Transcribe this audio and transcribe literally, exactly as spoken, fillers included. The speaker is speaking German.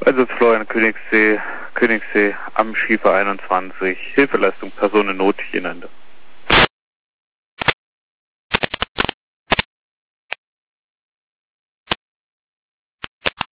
Also Florian Königssee, Königssee am Schiefer einundzwanzig, Hilfeleistung, Person in Not, Jenende.